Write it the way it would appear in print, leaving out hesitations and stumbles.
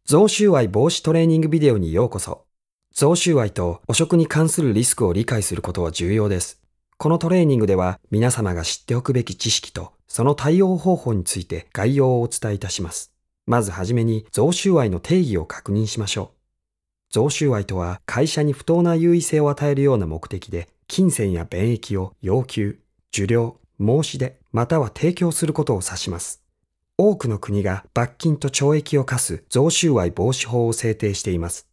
贈収賄防止トレーニングビデオにようこそ。贈収賄と汚職に関するリスクを理解することは重要です。このトレーニングでは皆様が知っておくべき知識とその対応方法について概要をお伝えいたします。まずはじめに贈収賄の定義を確認しましょう。贈収賄とは会社に不当な優位性を与えるような目的で金銭や便益を要求、受領、申し出、または提供することを指します。多くの国が罰金と懲役を課す贈収賄防止法を制定しています。